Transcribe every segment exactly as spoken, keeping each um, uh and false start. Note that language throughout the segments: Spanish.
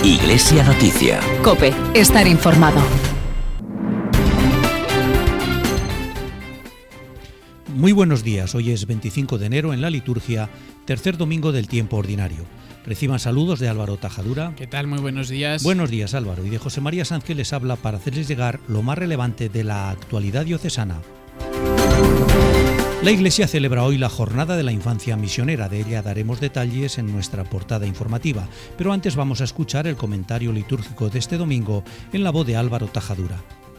Iglesia Noticia. COPE, estar informado. Muy buenos días, hoy es veinticinco de enero en la liturgia, tercer domingo del tiempo ordinario. Reciban saludos de Álvaro Tajadura. ¿Qué tal? Muy buenos días. Buenos días, Álvaro, y de José María Sanz, que les habla para hacerles llegar lo más relevante de la actualidad diocesana. La Iglesia celebra hoy la Jornada de la Infancia Misionera. De ella daremos detalles en nuestra portada informativa, pero antes vamos a escuchar el comentario litúrgico de este domingo en la voz de Álvaro Tajadura.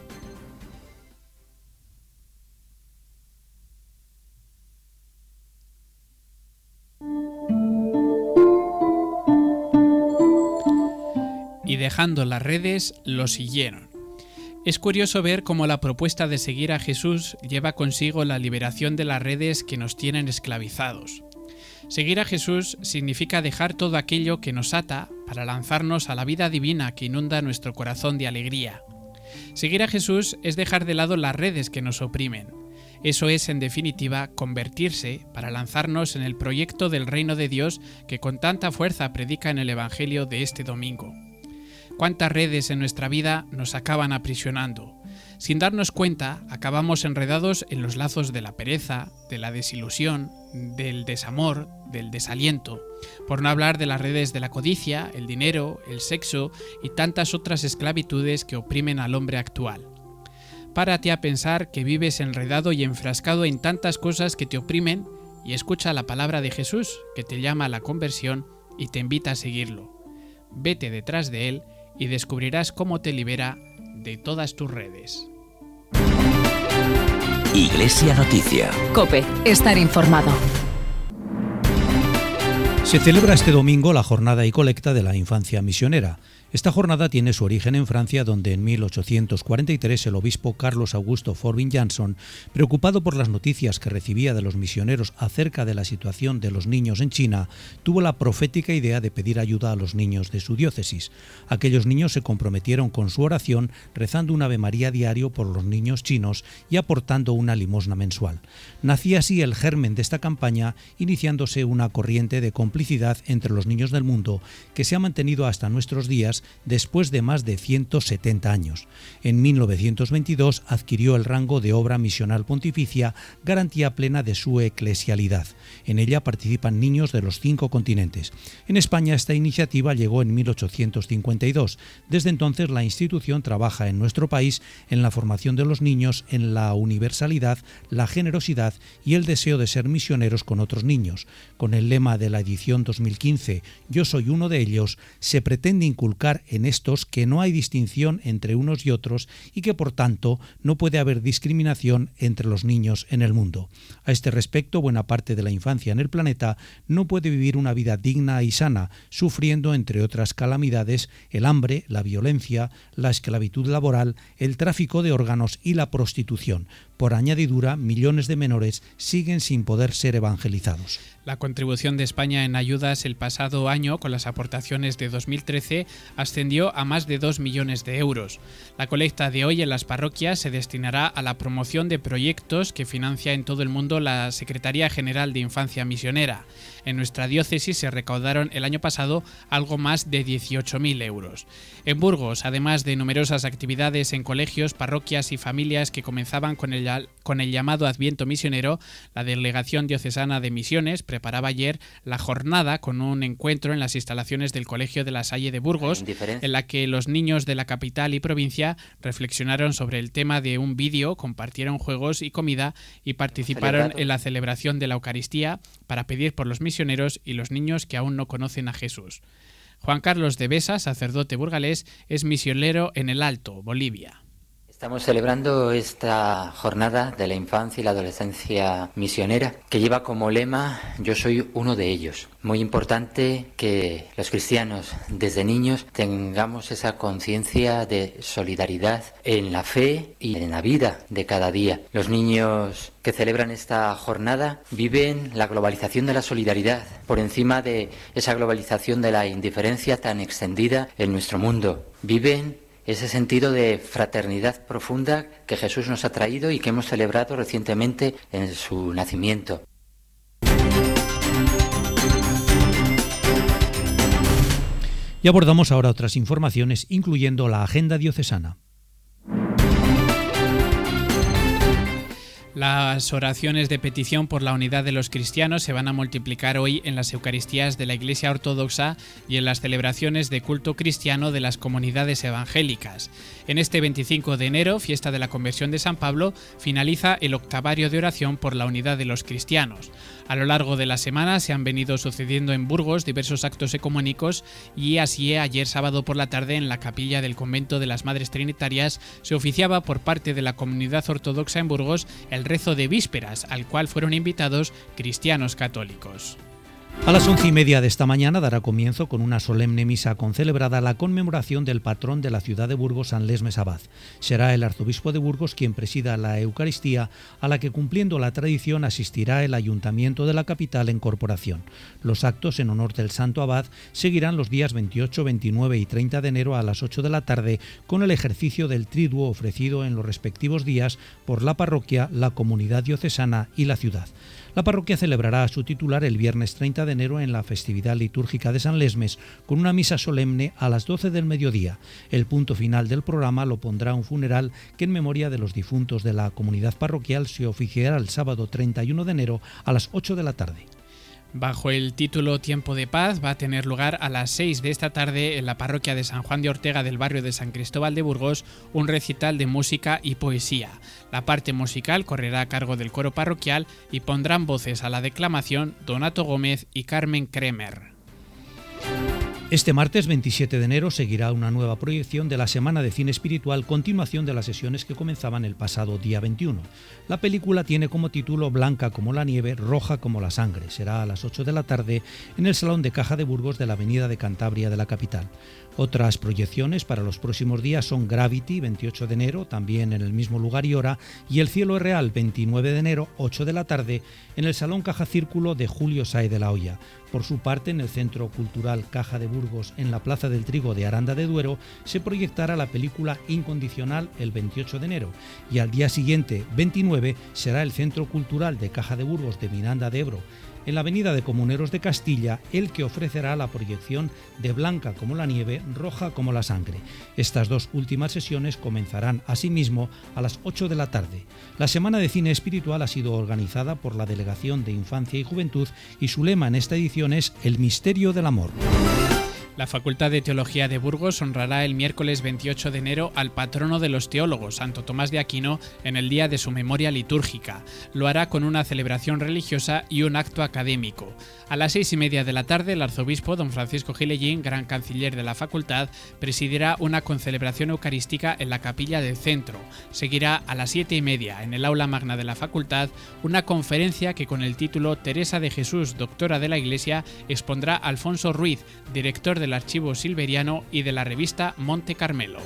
Y dejando las redes, lo siguieron. Es curioso ver cómo la propuesta de seguir a Jesús lleva consigo la liberación de las redes que nos tienen esclavizados. Seguir a Jesús significa dejar todo aquello que nos ata para lanzarnos a la vida divina que inunda nuestro corazón de alegría. Seguir a Jesús es dejar de lado las redes que nos oprimen. Eso es, en definitiva, convertirse para lanzarnos en el proyecto del reino de Dios que con tanta fuerza predica en el Evangelio de este domingo. ¿Cuántas redes en nuestra vida nos acaban aprisionando? Sin darnos cuenta, acabamos enredados en los lazos de la pereza, de la desilusión, del desamor, del desaliento, por no hablar de las redes de la codicia, el dinero, el sexo y tantas otras esclavitudes que oprimen al hombre actual. Párate a pensar que vives enredado y enfrascado en tantas cosas que te oprimen y escucha la palabra de Jesús, que te llama a la conversión y te invita a seguirlo. Vete detrás de él y descubrirás cómo te libera de todas tus redes. Iglesia Noticia. COPE, estar informado. Se celebra este domingo la Jornada y Colecta de la Infancia Misionera. Esta jornada tiene su origen en Francia, donde en mil ochocientos cuarenta y tres el obispo Carlos Augusto Forbin Janson, preocupado por las noticias que recibía de los misioneros acerca de la situación de los niños en China, tuvo la profética idea de pedir ayuda a los niños de su diócesis. Aquellos niños se comprometieron con su oración, rezando un Ave María diario por los niños chinos y aportando una limosna mensual. Nacía así el germen de esta campaña, iniciándose una corriente de complicidad entre los niños del mundo que se ha mantenido hasta nuestros días después de más de ciento setenta años. En mil novecientos veintidós adquirió el rango de obra misional pontificia, garantía plena de su eclesialidad. En ella participan niños de los cinco continentes. En España esta iniciativa llegó en mil ochocientos cincuenta y dos. Desde entonces la institución trabaja en nuestro país en la formación de los niños en la universalidad, la generosidad y el deseo de ser misioneros con otros niños. Con el lema de la edición dos mil quince, Yo soy uno de ellos, se pretende inculcar en estos que no hay distinción entre unos y otros y que por tanto no puede haber discriminación entre los niños en el mundo. A este respecto, buena parte de la infancia en el planeta no puede vivir una vida digna y sana, sufriendo, entre otras calamidades, el hambre, la violencia, la esclavitud laboral, el tráfico de órganos y la prostitución. Por añadidura, millones de menores siguen sin poder ser evangelizados. La contribución de España en ayudas el pasado año, con las aportaciones de dos mil trece, ascendió a más de dos millones de euros. La colecta de hoy en las parroquias se destinará a la promoción de proyectos que financia en todo el mundo la Secretaría General de Infancia Misionera. En nuestra diócesis se recaudaron el año pasado algo más de dieciocho mil euros. En Burgos, además de numerosas actividades en colegios, parroquias y familias que comenzaban con el, con el llamado Adviento Misionero, la Delegación Diocesana de Misiones preparaba ayer la jornada con un encuentro en las instalaciones del Colegio de la Salle de Burgos, en la que los niños de la capital y provincia reflexionaron sobre el tema de un vídeo, compartieron juegos y comida y participaron en la celebración de la Eucaristía para pedir por los misioneros y los niños que aún no conocen a Jesús. Juan Carlos de Besa, sacerdote burgalés, es misionero en El Alto, Bolivia. Estamos celebrando esta jornada de la infancia y la adolescencia misionera que lleva como lema Yo soy uno de ellos. Muy importante que los cristianos desde niños tengamos esa conciencia de solidaridad en la fe y en la vida de cada día. Los niños que celebran esta jornada viven la globalización de la solidaridad por encima de esa globalización de la indiferencia tan extendida en nuestro mundo. Viven ese sentido de fraternidad profunda que Jesús nos ha traído y que hemos celebrado recientemente en su nacimiento. Y Y abordamos ahora otras informaciones, incluyendo la agenda diocesana. Las oraciones de petición por la unidad de los cristianos se van a multiplicar hoy en las Eucaristías de la Iglesia Ortodoxa y en las celebraciones de culto cristiano de las comunidades evangélicas. En este veinticinco de enero, fiesta de la Conversión de San Pablo, finaliza el octavario de oración por la unidad de los cristianos. A lo largo de la semana se han venido sucediendo en Burgos diversos actos ecuménicos y así ayer sábado por la tarde en la capilla del convento de las Madres Trinitarias se oficiaba por parte de la comunidad ortodoxa en Burgos el rezo de vísperas, al cual fueron invitados cristianos católicos. A las once y media de esta mañana dará comienzo con una solemne misa concelebrada la conmemoración del patrón de la ciudad de Burgos, San Lesmes Abad. Será el arzobispo de Burgos quien presida la Eucaristía, a la que, cumpliendo la tradición, asistirá el ayuntamiento de la capital en corporación. Los actos en honor del santo abad seguirán los días veintiocho, veintinueve y treinta de enero a las ocho de la tarde, con el ejercicio del triduo ofrecido en los respectivos días por la parroquia, la comunidad diocesana y la ciudad. La parroquia celebrará a su titular el viernes treinta de enero en la festividad litúrgica de San Lesmes, con una misa solemne a las doce del mediodía. El punto final del programa lo pondrá un funeral que, en memoria de los difuntos de la comunidad parroquial, se oficiará el sábado treinta y uno de enero a las ocho de la tarde. Bajo el título Tiempo de Paz va a tener lugar a las seis de esta tarde en la parroquia de San Juan de Ortega del barrio de San Cristóbal de Burgos un recital de música y poesía. La parte musical correrá a cargo del coro parroquial y pondrán voces a la declamación Donato Gómez y Carmen Kremer. Este martes veintisiete de enero seguirá una nueva proyección de la Semana de Cine Espiritual, continuación de las sesiones que comenzaban el pasado día veintiuno. La película tiene como título Blanca como la nieve, roja como la sangre. Será a las ocho de la tarde en el Salón de Caja de Burgos de la Avenida de Cantabria de la capital. Otras proyecciones para los próximos días son Gravity, veintiocho de enero, también en el mismo lugar y hora, y El cielo es real, veintinueve de enero, ocho de la tarde, en el Salón Caja Círculo de Julio Sáez de la Hoya. Por su parte, en el Centro Cultural Caja de Burgos, en la Plaza del Trigo de Aranda de Duero, se proyectará la película Incondicional el veintiocho de enero, y al día siguiente, veintinueve, será el Centro Cultural de Caja de Burgos de Miranda de Ebro, en la Avenida de Comuneros de Castilla, el que ofrecerá la proyección de Blanca como la nieve, roja como la sangre. Estas dos últimas sesiones comenzarán asimismo a las ocho de la tarde. La Semana de Cine Espiritual ha sido organizada por la Delegación de Infancia y Juventud y su lema en esta edición es El misterio del amor. La Facultad de Teología de Burgos honrará el miércoles veintiocho de enero al patrono de los teólogos, Santo Tomás de Aquino, en el día de su memoria litúrgica. Lo hará con una celebración religiosa y un acto académico. A las seis y media de la tarde, el arzobispo don Francisco Gilellín, gran canciller de la facultad, presidirá una concelebración eucarística en la capilla del centro. Seguirá a las siete y media, en el aula magna de la facultad, una conferencia que con el título Teresa de Jesús, doctora de la Iglesia, expondrá Alfonso Ruiz, director del Archivo Silveriano y de la revista Monte Carmelo.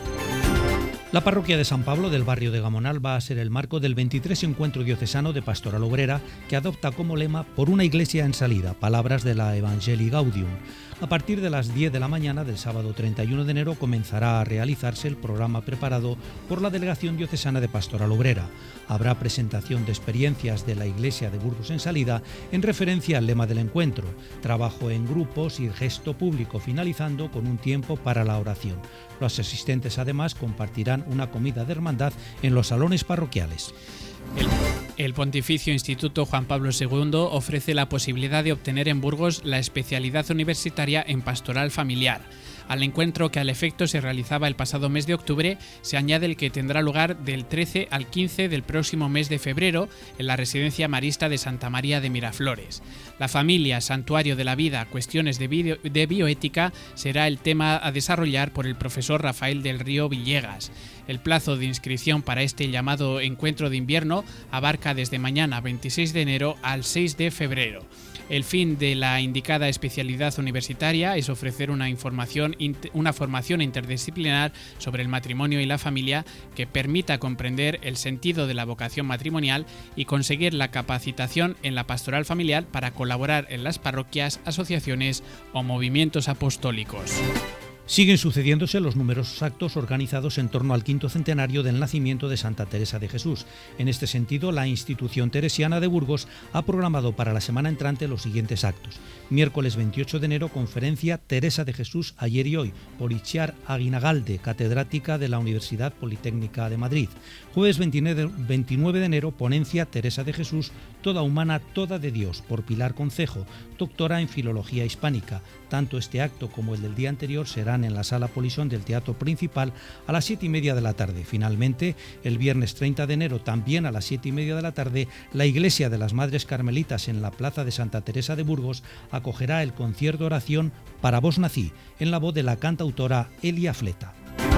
La parroquia de San Pablo del barrio de Gamonal va a ser el marco del veintitrés Encuentro Diocesano de Pastoral Obrera, que adopta como lema Por una iglesia en salida, palabras de la Evangelii Gaudium. A partir de las diez de la mañana del sábado treinta y uno de enero comenzará a realizarse el programa preparado por la Delegación Diocesana de Pastoral Obrera. Habrá presentación de experiencias de la Iglesia de Burgos en salida en referencia al lema del encuentro, trabajo en grupos y gesto público, finalizando con un tiempo para la oración. Los asistentes además compartirán una comida de hermandad en los salones parroquiales. El, el Pontificio Instituto Juan Pablo segundo ofrece la posibilidad de obtener en Burgos la especialidad universitaria en pastoral familiar. Al encuentro que al efecto se realizaba el pasado mes de octubre, se añade el que tendrá lugar del trece al quince del próximo mes de febrero en la Residencia Marista de Santa María de Miraflores. La familia, santuario de la vida, cuestiones de, bio, de bioética será el tema a desarrollar por el profesor Rafael del Río Villegas. El plazo de inscripción para este llamado encuentro de invierno abarca desde mañana veintiséis de enero al seis de febrero. El fin de la indicada especialidad universitaria es ofrecer una, información, una formación interdisciplinar sobre el matrimonio y la familia que permita comprender el sentido de la vocación matrimonial y conseguir la capacitación en la pastoral familiar para colaborar en las parroquias, asociaciones o movimientos apostólicos. Siguen sucediéndose los numerosos actos organizados en torno al quinto centenario del nacimiento de Santa Teresa de Jesús. En este sentido, la institución teresiana de Burgos ha programado para la semana entrante los siguientes actos. Miércoles veintiocho de enero, conferencia Teresa de Jesús ayer y hoy, por Itziar Aguinagalde, catedrática de la Universidad Politécnica de Madrid. Jueves veintinueve de enero, ponencia Teresa de Jesús, toda humana, toda de Dios, por Pilar Concejo, doctora en Filología Hispánica. Tanto este acto como el del día anterior serán en la Sala Polisón del Teatro Principal a las siete y media de la tarde. Finalmente, el viernes treinta de enero, también a las siete y media de la tarde, la Iglesia de las Madres Carmelitas en la Plaza de Santa Teresa de Burgos acogerá el concierto oración Para vos nací, en la voz de la cantautora Elia Fleta.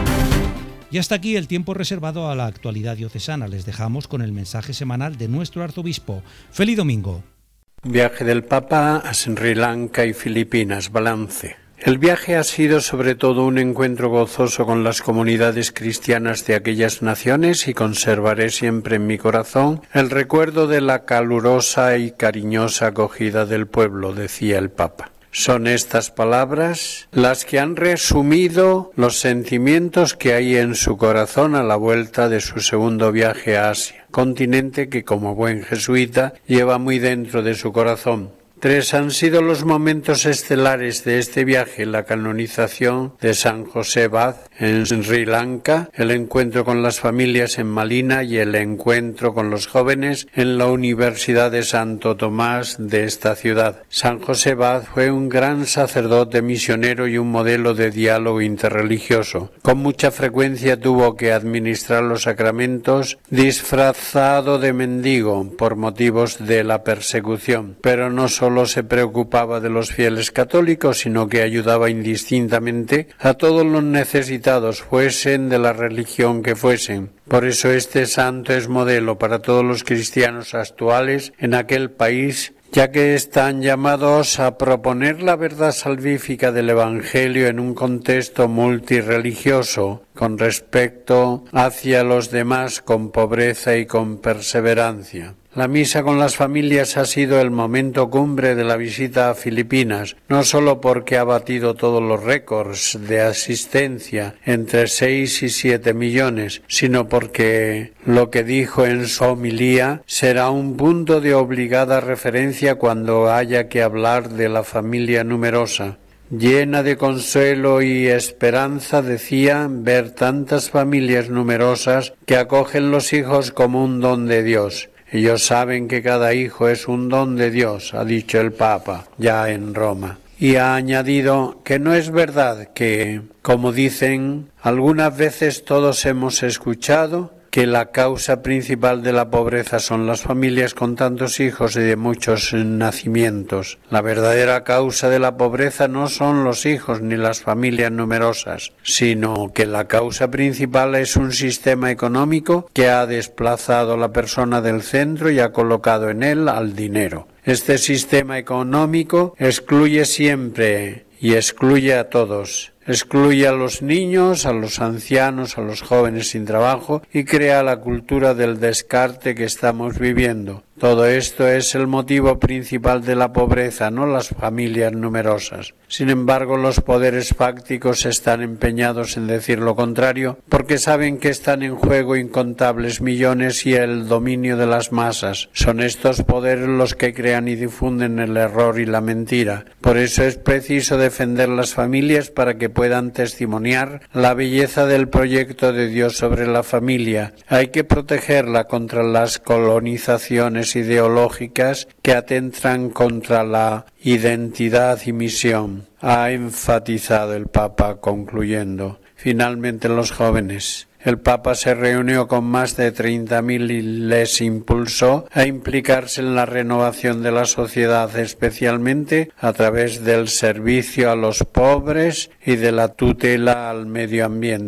Y hasta aquí el tiempo reservado a la actualidad diocesana. Les dejamos con el mensaje semanal de nuestro arzobispo. ¡Feliz domingo! Viaje del Papa a Sri Lanka y Filipinas. Balance. El viaje ha sido sobre todo un encuentro gozoso con las comunidades cristianas de aquellas naciones y conservaré siempre en mi corazón el recuerdo de la calurosa y cariñosa acogida del pueblo, decía el Papa. Son estas palabras las que han resumido los sentimientos que hay en su corazón a la vuelta de su segundo viaje a Asia, continente que como buen jesuita lleva muy dentro de su corazón. Tres han sido los momentos estelares de este viaje: la canonización de San José Baz en Sri Lanka, el encuentro con las familias en Malina y el encuentro con los jóvenes en la Universidad de Santo Tomás de esta ciudad. San José Baz fue un gran sacerdote misionero y un modelo de diálogo interreligioso. Con mucha frecuencia tuvo que administrar los sacramentos disfrazado de mendigo por motivos de la persecución, pero no solo No se preocupaba de los fieles católicos, sino que ayudaba indistintamente a todos los necesitados, fuesen de la religión que fuesen. Por eso este santo es modelo para todos los cristianos actuales en aquel país, ya que están llamados a proponer la verdad salvífica del Evangelio en un contexto multirreligioso, con respecto hacia los demás, con pobreza y con perseverancia. La misa con las familias ha sido el momento cumbre de la visita a Filipinas, no solo porque ha batido todos los récords de asistencia, entre seis y siete millones, sino porque lo que dijo en su homilía será un punto de obligada referencia cuando haya que hablar de la familia numerosa. Llena de consuelo y esperanza, decía, ver tantas familias numerosas que acogen los hijos como un don de Dios. Ellos saben que cada hijo es un don de Dios, ha dicho el Papa, ya en Roma. Y ha añadido que no es verdad que, como dicen, algunas veces todos hemos escuchado que la causa principal de la pobreza son las familias con tantos hijos y de muchos nacimientos. La verdadera causa de la pobreza no son los hijos ni las familias numerosas, sino que la causa principal es un sistema económico que ha desplazado a la persona del centro y ha colocado en él al dinero. Este sistema económico excluye siempre y excluye a todos. Excluye a los niños, a los ancianos, a los jóvenes sin trabajo y crea la cultura del descarte que estamos viviendo. Todo esto es el motivo principal de la pobreza, no las familias numerosas. Sin embargo, los poderes fácticos están empeñados en decir lo contrario, porque saben que están en juego incontables millones y el dominio de las masas. Son estos poderes los que crean y difunden el error y la mentira. Por eso es preciso defender las familias para que puedan testimoniar la belleza del proyecto de Dios sobre la familia. Hay que protegerla contra las colonizaciones ideológicas que atentan contra la identidad y misión, ha enfatizado el Papa, concluyendo. Finalmente, los jóvenes. El Papa se reunió con más de treinta mil y les impulsó a implicarse en la renovación de la sociedad, especialmente a través del servicio a los pobres y de la tutela al medio ambiente.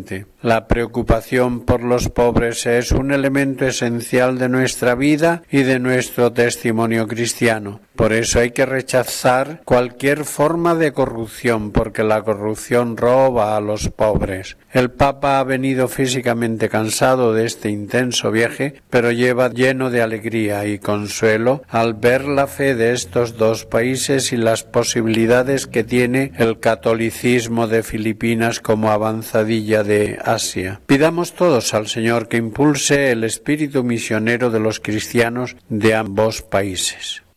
La preocupación por los pobres es un elemento esencial de nuestra vida y de nuestro testimonio cristiano. Por eso hay que rechazar cualquier forma de corrupción, porque la corrupción roba a los pobres. El Papa ha venido físicamente cansado de este intenso viaje, pero lleva lleno de alegría y consuelo al ver la fe de estos dos países y las posibilidades que tiene el catolicismo de Filipinas como avanzadilla de Asia. Pidamos todos al Señor que impulse el espíritu misionero de los cristianos de ambos países.